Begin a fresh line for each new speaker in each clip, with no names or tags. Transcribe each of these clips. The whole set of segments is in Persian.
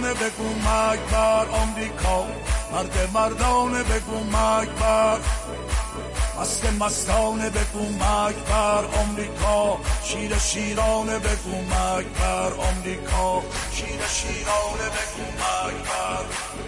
مردانه بگو مرگ بر آمریکا، مرد مردانه بگو مرگ بر، مست مستانه بگو مرگ بر آمریکا، شیر شیرانه بگو مرگ بر آمریکا، شیر شیرانه بگو مرگ بر.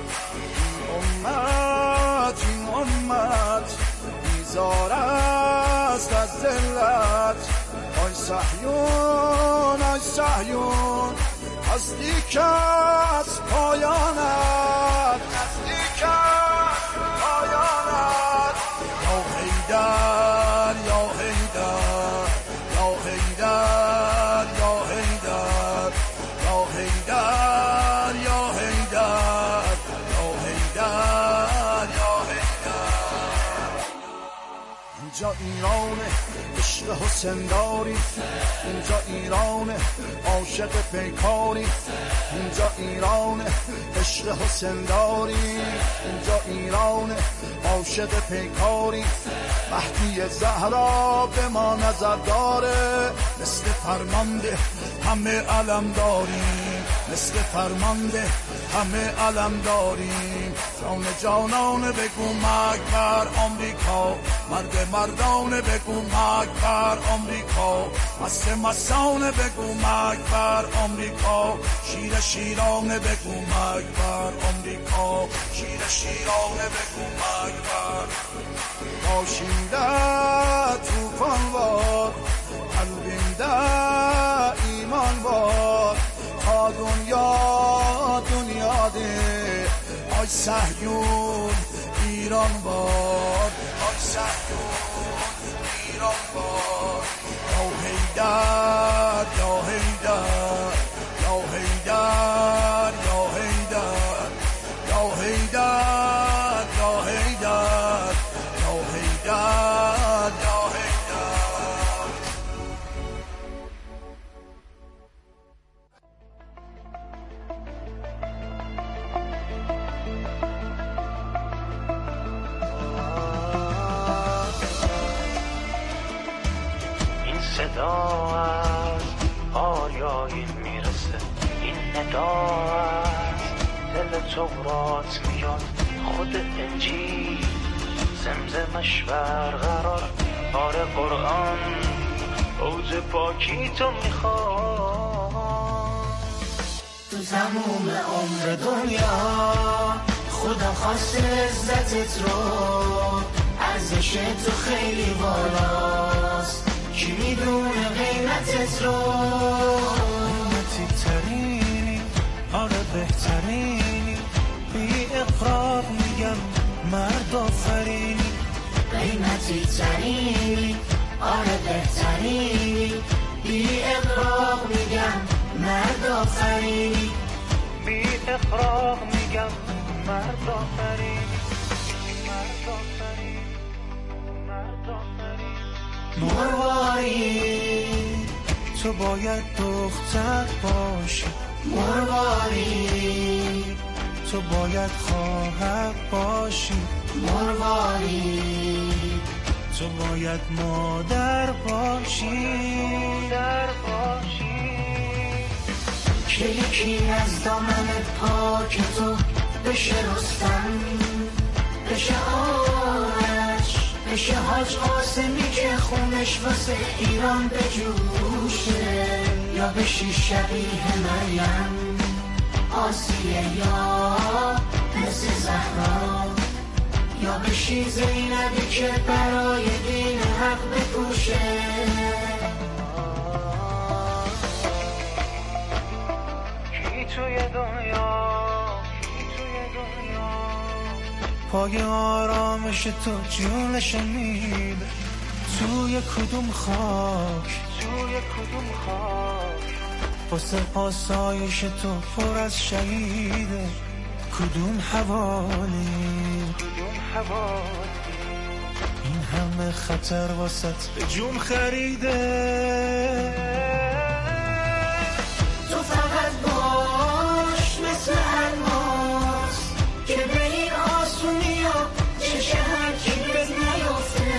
این امت بیزار است از ذلت، آی صهیون آی صهیون نزدیک است پایانت، نزدیک است پایانت. یا حیدر یا حیدر یا حیدر یا حیدر یا حیدر یا حیدر یا حیدر یا حیدر. اینجا ایرانه عشق حسین داری، اینجا ایرانه عاشق پیکاری، اینجا ایرانه عشق حسین داری، اینجا ایرانه عاشق پیکاری. مهدی زهرا به ما نظر داره، مثل فرمانده همه علم داریم، مثل فرمانده همه علم داریم. جان جانانه بگو مرگ بر آمریکا، مرد مردانه بگو مرگ بر آمریکا، مست مستانه بگو مرگ بر آمریکا، شیر شیرانه بگو مرگ بر آمریکا، شیر شیرانه بگو مرگ بر. پاشیده توفان وار، قلبینده ایمان وار، تا دنیا دنیا ده. آی صهیون ایران باد، آی صهیون ایران باد. یا حیدر یا حیدر یا حیدر یا حیدر یا حیدر یا حیدر یا حیدر یا حیدر.
این صدا از آریایی میرسه، این ندا از دل تورات میاد، خود انجیل زمزمش برقرار، آره قرآن اوج پاکی تو میخواد.
تو تموم عمر دنیا خدا خواست عزتت رو، ارزش تو خیلی بالاست، کی میدونه قیمتت رو.
قیمتی ترینی آره بهترینی، بی اقرار میگم مرد آفرینی.
قیمتی ترینی آره بهترینی، بی اقراق میگم مرد آفرینی،
بی اقراق میگم مرد آفرینی، مرد آفرینی، مرد آفرینی.
مرواری
تو باید دختر باشی،
مرواری
تو باید خواهر باشی،
مرواری
تو باید مادر باشی،
در باشی.
که یکی از دامن پاک تو بشه رستم، بشه آرش، بشه حاج قاسمی که خونش واسه ایران بجوشه، یا بشی شبیه مریم آسیه، یا مثل زهرا، یا بشی زینبی که برای دین حق بکوشه.
کی توی دنیا، کی توی دنیا
پای آرامش تو جونش میده، توی کدوم خاک،
توی کدوم خاک،
واسه آسایش تو پر از شهیده، کدوم حوالی،
کدوم حوالی.
این همه خطر واسط به جون خریده.
تو فقط باش مثل الماس که به این آسونی ها چشه هر کی بز نیافته،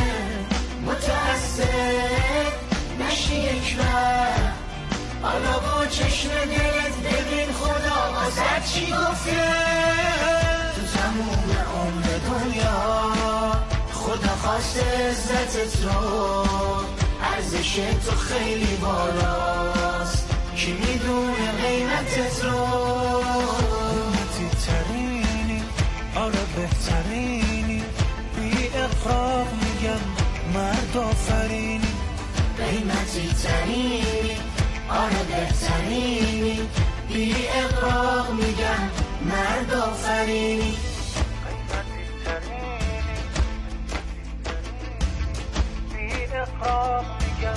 متأثر نشی یک وقت، حالا با چشم دلت ببین خدا ازت هرچی گفته تو تموم عمر دنیا خدا خواسته عزتت رو ارزش تو خیلی بالاست کی میدونه قیمتت رو
قیمتی ترینی آره بهترینی بی اقراق میگم مرد آفرینی
قیمتی ترینی آره بهترینی بی اقراق میگم مرد آفرینی
قیمتی ترینی بی اقراق میگم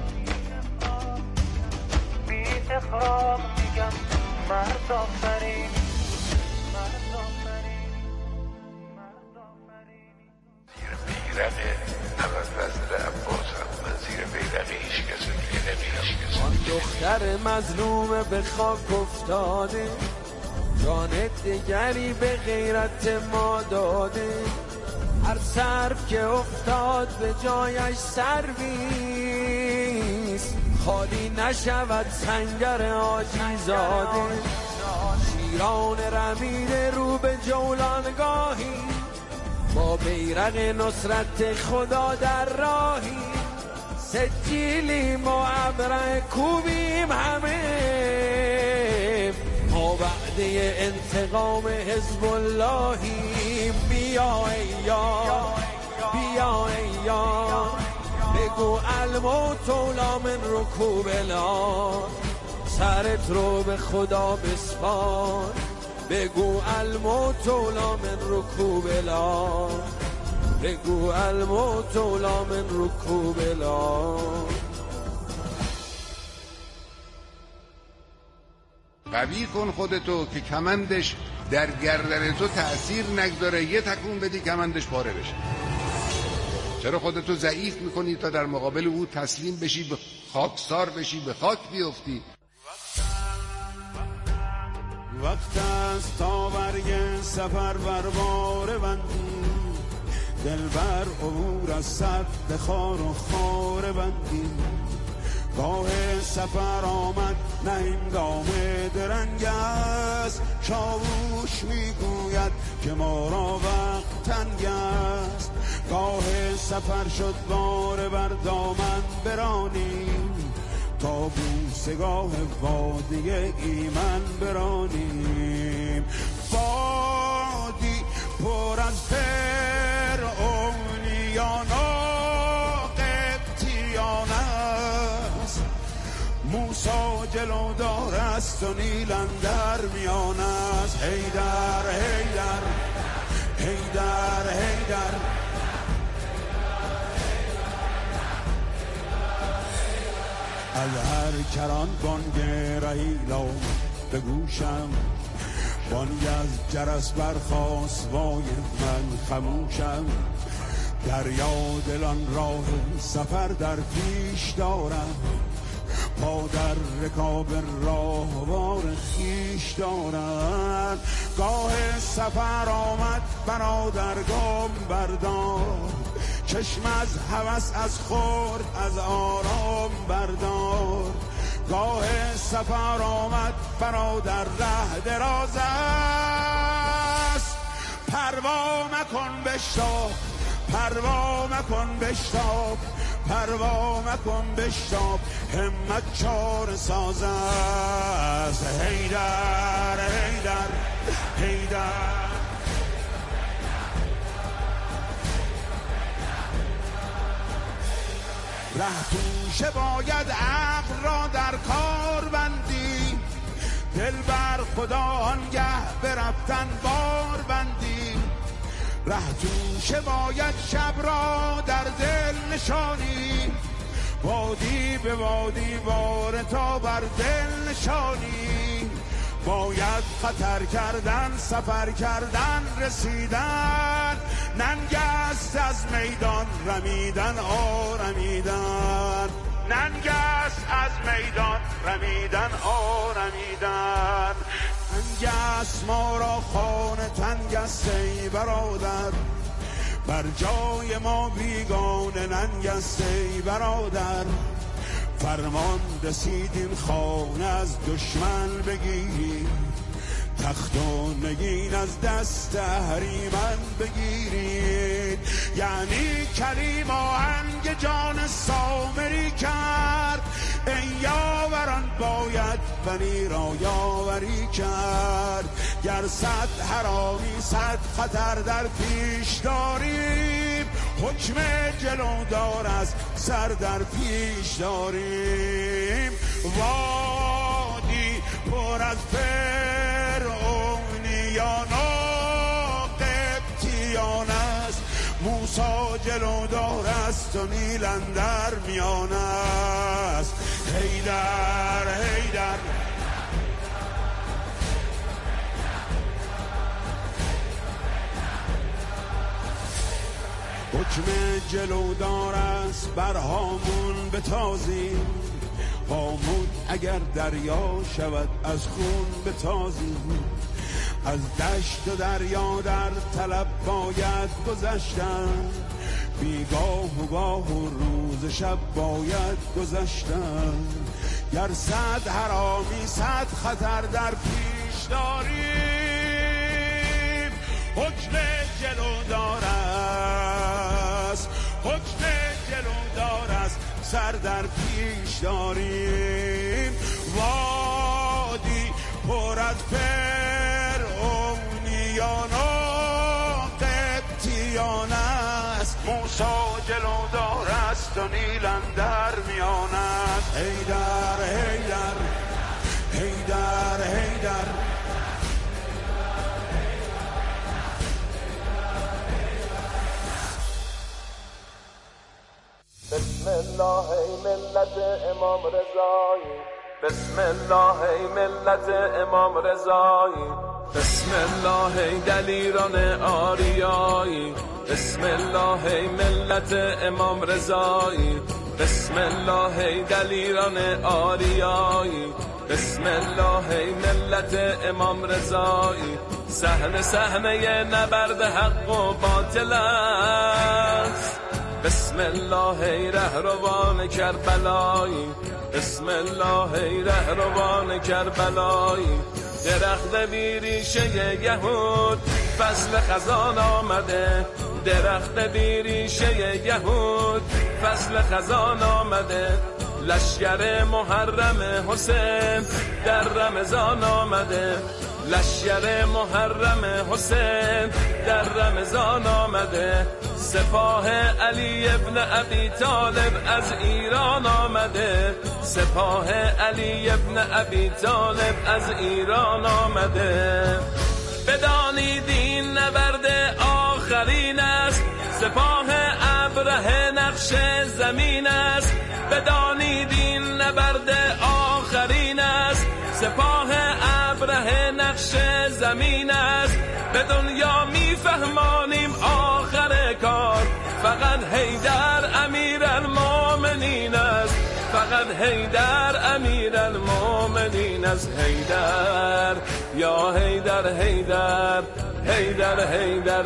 بی اقراق میگم مرد آفرینی مرد آفرینی مرد آفرینی
زیر بیرق ابوالفضل عباس هم من زیر بیرق هیچ کس دیگه نمیرم.
آن دختر مظلوم به خاک افتاده جان دیگری به غیرت ما داده هر صرف که افتاد به جایش سرویس خالی نشود سنگر آجیزاده شیران رمیده رو به جولانگاهی با بیرق نصرت خدا در راهی سجیلیم و ابره کوبیم همه ما وعده انتقام حزب اللهیم بیا ای یار بیا ای یار بگو الموت اولا من رکوب الار سرت رو به خدا بسپار بگو الموت اولا من رکوب الار بگو الموت اولا من رکوب الار
قوی کن خودتو که کمندش در گردن تو تأثیر نگذاره یه تکون بدی کمندش پاره بشه. چرا خودتو ضعیف میکنی تا در مقابل او تسلیم بشی به خاکسار بشی به خاک بیفتی؟
وقت است تا برگ سفر بر بار بندی دل بر عبور از سد خار و خار بندی گاه سفر آمد نه هنگام درنگ است چاووش میگوید که ما را وقت تنگ است گاه سفر شد بار بر دامن برانیم تا بوسگاه وادی ایمن برانیم وادی پر از فرعونیان و قبطیان است موسی جلودار است و نیل اندر میان است حیدر حیدر حیدر حیدر از هر کران بانگ رهیلا به گوشم بانگ از جرس برخاست وای من خموشم دریا دلان راه سفر در پیش دارم پا در رکاب راهوار خیش دارم گاه سفر آمد برادر گام بردار چشم از هوس از خورد از آرام بردار گاه سفر آمد برادر ره دراز است پروا مکن بشتاب پروا مکن بشتاب پروا مکن بشتاب همت چار ساز است حیدر حیدر حیدر ره توشه باید عقل را در کار بندی دل بر خدا آنگه برفتن بار بندی ره توشه باید شب را در دل نشانی وادی به وادی بار تا بر دل نشانی باید خطر کردن سفر کردن رسیدن ننگ است از میدان رمیدن آرمیدن ننگ است از میدان رمیدن آرمیدن ننگ است ما را خانه تنگ است ای برادر بر جای ما بیگانه ننگ است ای برادر فرمان رسید این خانه از دشمن بگیری تخت و نگین از دست اهریمن بگیرید. یعنی کریم آهنگ جان سامری کرد، این یاوران باید بنی را یاوری کرد. گر صد حرامی صد خطر در پیش داریم، حکم جلودار از سر در پیش داریم. وادی پر از فرعونیان و قبطیان است، موسی جلودار است و نیل اندر میان است. حیدر حیدر حکم جلودار است بر هامون بتازیم، هامون اگر دریا شود از خون بتازیم. از دشت و دریا در طلب باید گذشتن، بیگاه و گاه و روز شب باید گذشتن. گر صد حرامی صد خطر در پیش داریم، حکم جلودار است، حکم جلودار است، سر در پیش داریم. وادی پر از فرعونیان و قبطیان است، موسی جلودار است و نیل اندر میان است. حیدر حیدر حیدر حیدر
بسم الله ای ملت امام رضایی، بسم الله ای ملت امام رضایی، بسم الله ای دلیران آریایی، بسم الله ای ملت امام رضایی، بسم الله ای دلیران آریایی، بسم الله ای ملت امام رضایی. صحنه صحنه نبرد حق و باطل است، بسم الله ای رهروان کربلایی، بسم الله ای رهروان کربلایی. درخت بی ریشه یهود فصل خزان آمده، درخت بی ریشه یهود فصل خزان آمده. لشکر محرم حسین در رمضان آمده، لشکر محرم حسین در رمضان آمده. سپاه علی ابن ابی طالب از ایران آمده، سپاه علی ابن ابی طالب از ایران آمده. بدانید این نبرد آخرین است، سپاه ابرهه نقش زمین است. بدانید این نبرد آخرین است، سپاه ابرهه نقش زمین است. به دنیا میفهمانیم آخر کار، فقط حیدر امیر المومنین است، فقط حیدر امیر المومنین است. حیدر یا حیدر حیدر حیدر حیدر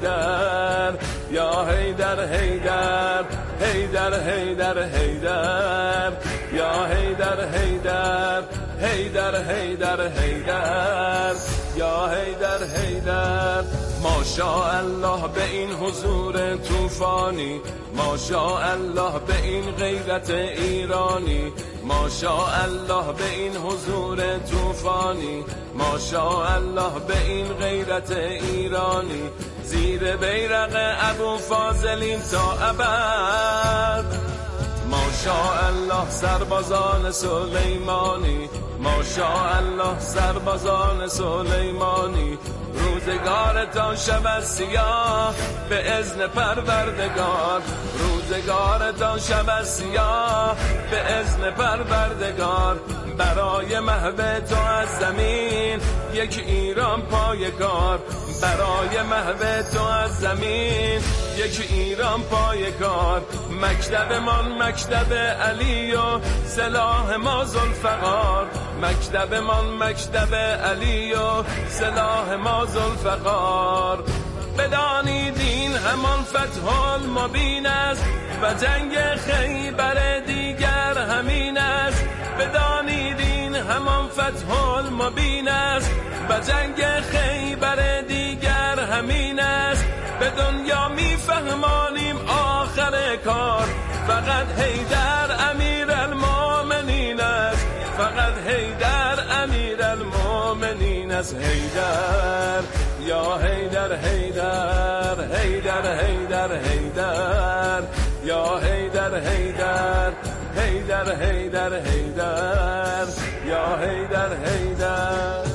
حیدر یا حیدر حیدر حیدر حیدر حیدر یا حیدر حیدر حیدر حیدر حیدر یا حیدر حیدر. ماشاءالله به این حضور طوفانی، ماشاءالله به این غیرت ایرانی، ماشاءالله به این حضور طوفانی، ماشاءالله به این غیرت ایرانی. زیر بیرق ابو فاضلیم تا ابد، ماشاءالله سربازان سلیمانی، ماشاءالله سربازان سلیمانی. روزگارتان شود سیاه به اذن پروردگار، روزگارتان شود سیاه به اذن پروردگار. برای محو تو از زمین یک ایران پایگار، برای محو تو از زمین یک ایران پایگار. مکتب من مکتب علی و سلاح ما ذوالفقار، مکتب من مکتب علی و سلاح ما ذوالفقار. بدانید این همان فتح المبین است و جنگ خیبر دیگر همین است. بدانید این همان فتح المبین است و جنگ خیبر دیگر همین است به دنیا میفهمانیم آخر کار فقط حیدر امیرالمومنین است فقط حیدر امیرالمومنین است حیدر یا حیدر حیدر حیدر حیدر حیدر یا حیدر حیدر حیدر حیدر حیدر یا حیدر حیدر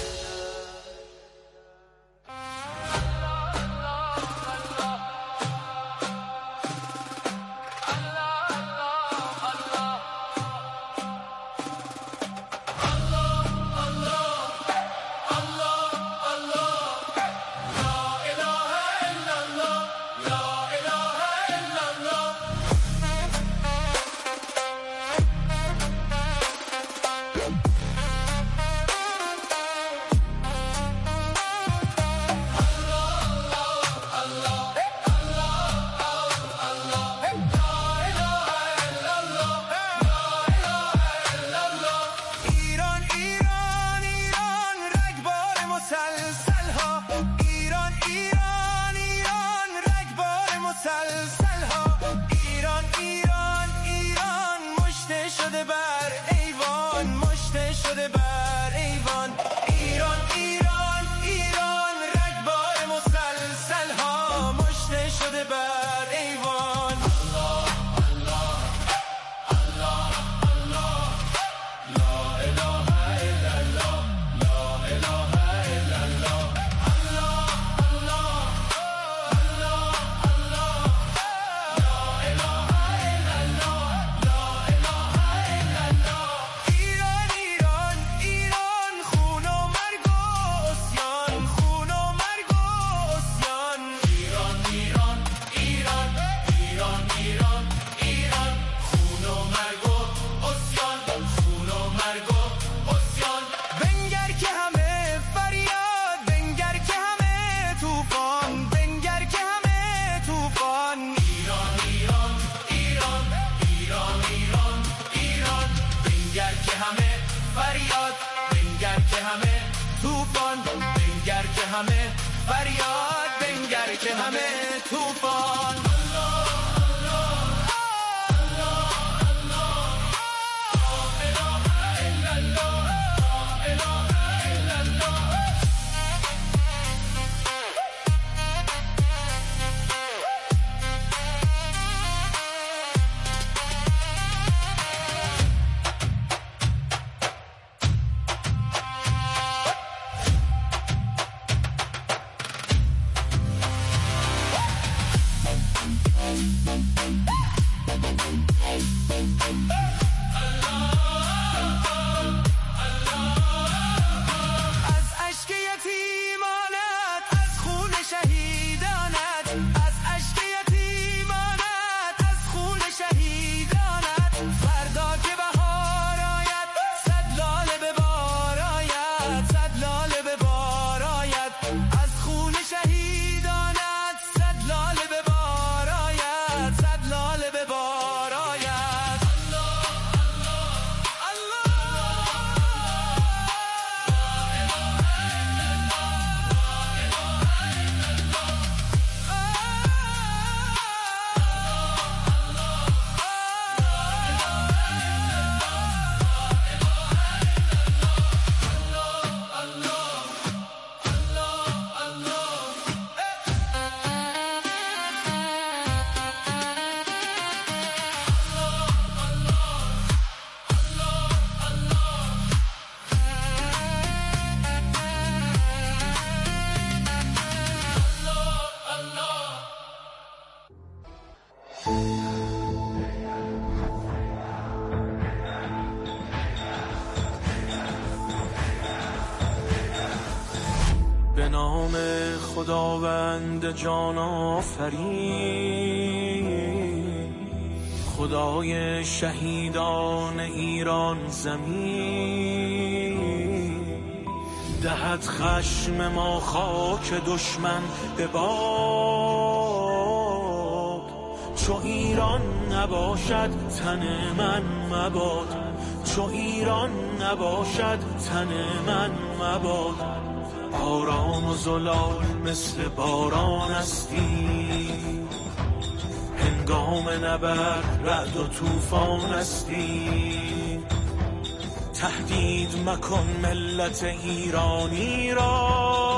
به نام خداوند جان آفرین، خدای شهیدان ایران زمین. دهد خشم ما خاک دشمن به باد، چو ایران نباشد تن من مباد. چو ایران نباشد تن من مباد. آرام و زلال مثل باران استی، هنگام نبرد رعد و طوفان استی. تهدید مکن ملت ایرانی را،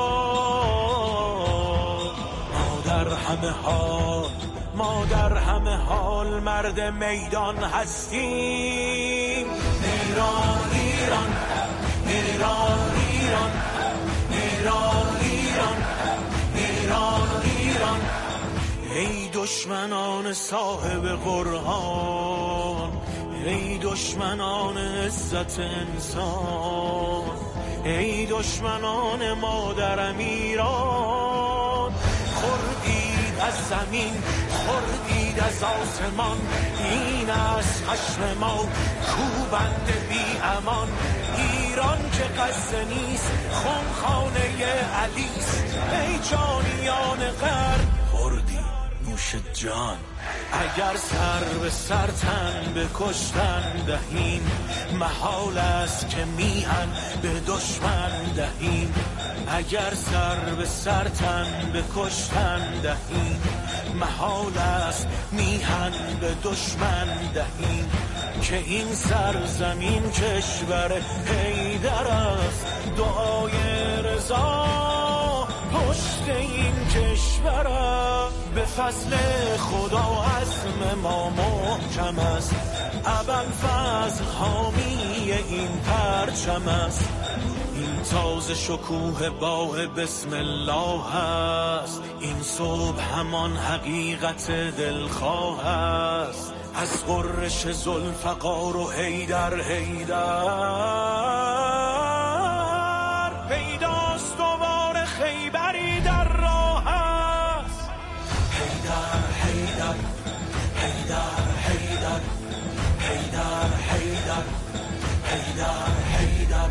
ما در همه حال مرد میدان هستیم. ایران ایران ایران ایران ایران ایران ایران ایران. ای دشمنان صاحب قرآن، ای دشمنان عزت انسان، ای دشمنان مادرم ایران. خوردید از زمین، خوردید از آسمان، این از خشم ما کوبنده بی امان. ایران که قصد نیست خونخانه علیست، ای جانیان غرب خوردی نوش جان. اگر سر به سر تن به کشتن دهیم، محال است که میهن به دشمن دهیم. اگر سر به سر تن به کشتن دهیم، محال است میهن به دشمن دهیم. که این سرزمین کشور حیدر است، دعای رضا پشت این کشور است. به فضل خدا عزم ما محکم است، ابوالفضل حامی این پرچم است. این تازه شکوه باغ بسم الله است، این صبح همان حقیقت دلخواه است. از غرش ذوالفقار و حیدر پیداست دوباره خیبری در راه است. حیدر حیدر حیدر حیدر حیدر حیدر حیدر حیدر.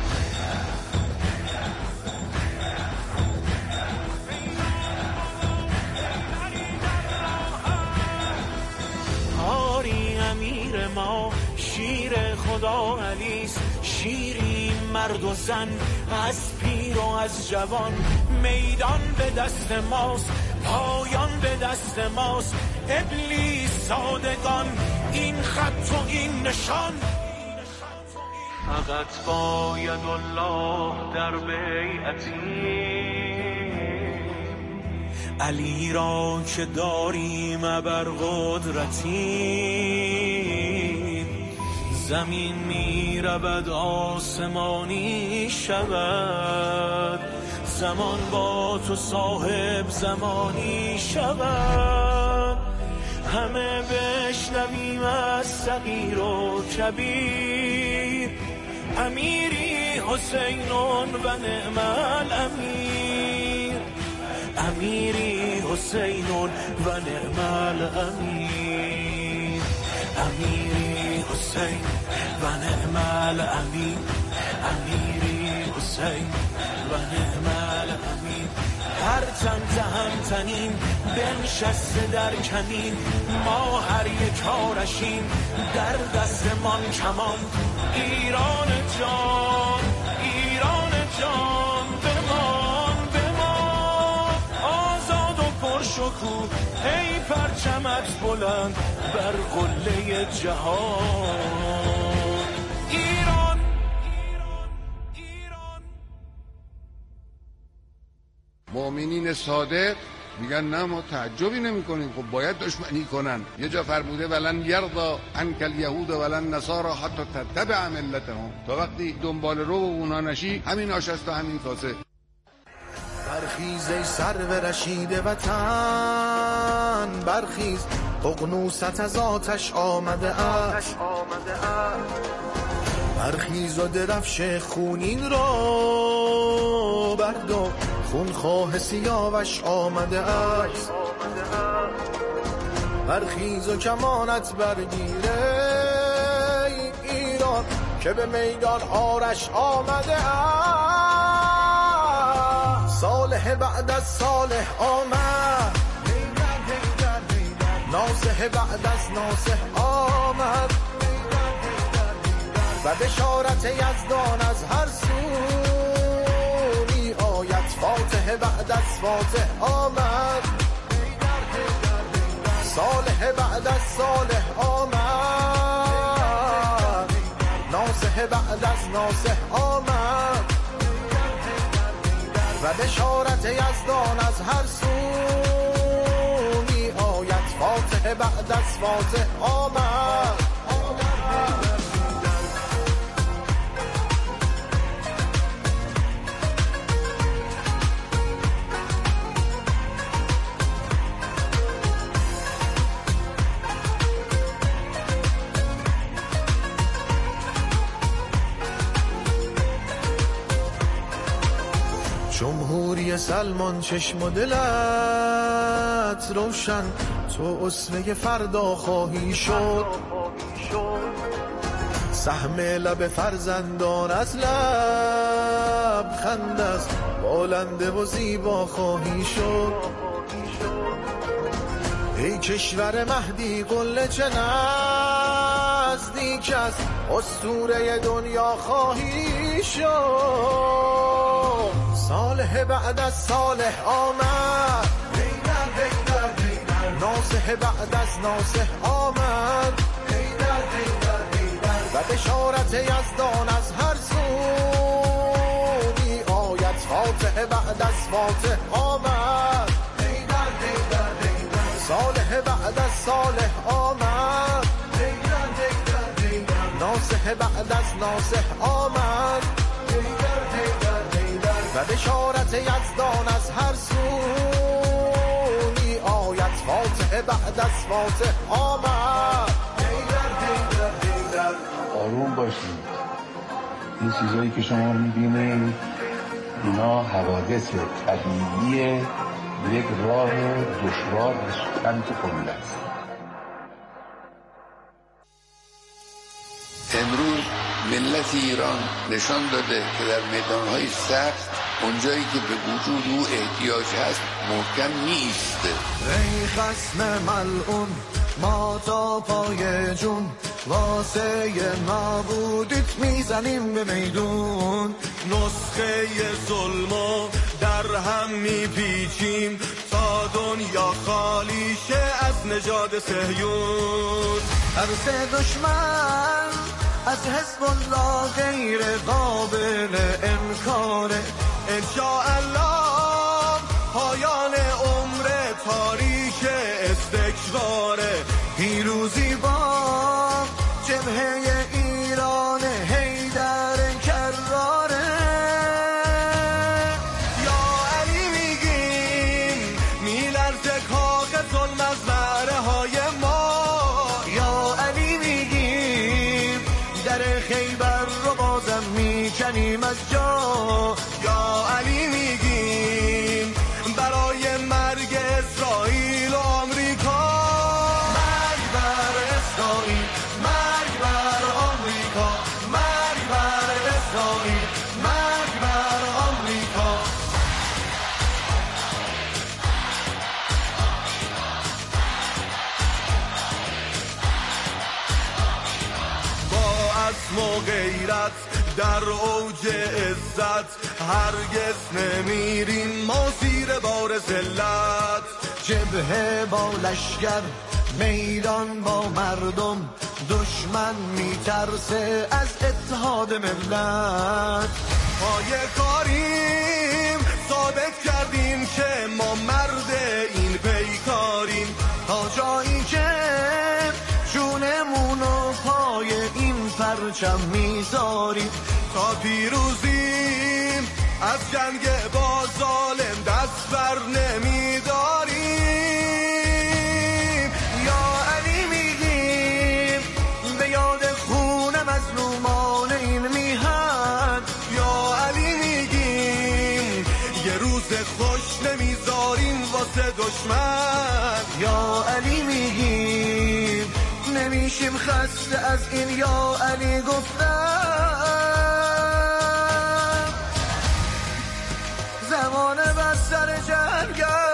آری امیر ما شیر خدا علیست، شیری مرد و زن از پیر و از جوان. میدان به دست ماست، پایان به دست ماست. ابلیس سادگان این خط و این نشان. فقط باید الله در بیعتی، علی را که داریم بر قدرتی. زمین می رود آسمانی شود، زمان با تو صاحب زمانی شود. همه بشنویم از صغیر و کبیر، امیری حسینون و نعم الامیر. امیری حسینون و نعم الامیر. امیری حسین و نعم الامیر. امیری حسین و نعم الامیر. هر چند تهمتنین بنشسته در کمین، ما هر یک آرشیم در دستمان کمان. ایران جان، ایران جان، بمان بمان. آزاد و پرشکوه ای پرچمت بلند بر قله جهان. ایران
مؤمنین صادق میگن نه ما تعجبی نمی کنیم، خب باید دشمنی کنن. یه جا فرموده ولن یرضا عنک الیهود ولن نصارى حتی تتبع ملتهم. تا وقتی دنبال رو اونا نشی همین آش است و همین کاسه.
برخیز ای سرو رشید وطن، برخیز ققنوست از آتش آمده است. برخیز و درفش خونین را بردار، خونخواه سیاوش آمده است. برخیز و کمانت برگیره ایران، که به میدان آرش آمده است. صالح بعد از صالح آمد، ناصح بعد از ناصح آمد. و بشارت یزدان از هر سو می آید. فاتح بعد از فاتح آمد، صالح بعد از صالح آمد، ناصح بعد از ناصح آمد و بشارت یزدان از هر سو می آید. فاتح بعد از فاتح آمد. جمهوری سلمان چشم و دلت روشن، تو اسوه فردا خواهی شد. سهم لب فرزندان از لب خند است، بالنده و زیبا خواهی شد. ای کشور مهدی قله چه نزدیک است، اسطوره دنیا خواهی شد. صالح بعد از صالح آمد، ناصح بعد از ناصح آمد و بشارت یزدان از هر سو می آید. فاتح بعد از فاتح آمد، صالح بعد از صالح آمد، ناصح بعد از ناصح آمد و بشارت یزدان از هر سو می آید. فاتح بعد از فاتح آمد.
آروم باشید. این چیزایی که شما میبینید اینا حوادث طبیعی یک راه دشوار و سخن تو قله است.
امروز ملت ایران نشان داده که در میدانهای سخت اونجایی که به وجود او احتیاج هست محکم نیسته.
ای خصم ملعون ما تا پای جون، واسه نابودیت میزنیم به میدون.
نسخه ظلمو در هم میپیچیم تا دنیا خالی شه از نژاد صهیون.
عرص دشمن از حزب الله غیر قابل انکاره.
انشاءالله پایان عمر تاریک استکباره.
پیروزی با جبهه ایران حیدر کراره.
یا علی میگیم میلرزه کاخ ظلم از نعره های ما.
یا علی میگیم در خیبر رو بازم میکنیم از جا.
یا علی میگیم برای مرگ اسرائیل و آمریکا.
مرگ بر اسرائیل، مرگ بر آمریکا، مرگ بر اسرائیل، مرگ بر آمریکا.
با عزم و غیرت در اوج عزت هرگز نمیریم ما زیر بار ذلت.
جبهه با لشگر، میدان با مردم، دشمن میترسه از اتحاد ملت.
پای کاریم ثابت کردیم که ما مرد این پیکاریم.
تا جایی که جونمونو پای این پرچم میذاریم.
تا پیروزیم از جنگ با ظالم دست بر نمیداریم.
یا علی میگیم به یاد خون مظلومان این میهن.
یا علی میگیم یه روز خوش نمیذاریم واسه دشمن.
یا علی میگیم نمیشیم خسته از این یا علی گفتن. زمان بستر جنگ